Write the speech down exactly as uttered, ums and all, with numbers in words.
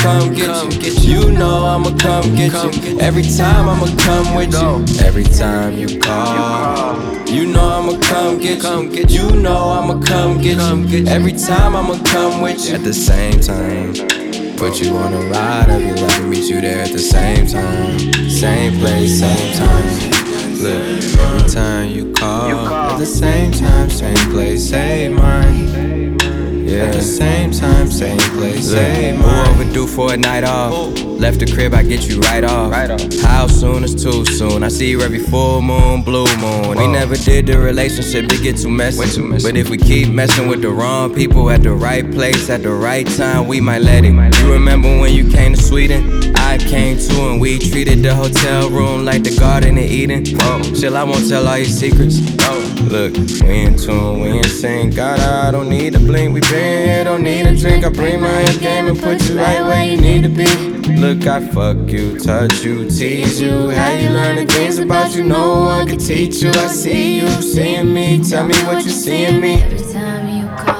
come get you. You know I'ma come get you. Every time I'ma come with you. Every time you call, you know I'ma come get you. You know I'ma come get you. Every time I'ma come with you. At the same time, put you on a ride every life and meet you there at the same time. Same place, same time. Look, every time you call, at the same time, same place, same mind. Yeah, at the same time, same place, same mind. Who overdue for a night off? Left the crib, I get you right off. How soon is too soon? I see you every full moon, blue moon. We never did the relationship to get too messy. But if we keep messing with the wrong people at the right place at the right time, we might let it. You remember when you came to Sweden? I came too, and we treated the hotel room like the Garden of Eden. Chill, I won't tell all your secrets. Look, we in tune, we in sync. God, I don't need a blink. We been here, don't need a drink. I bring my A game and put you right where you need to be. Look, I fuck you, touch you, tease you. How you learning things about you no one can teach you. I see you seeing me, tell me what you see in me. Every time you call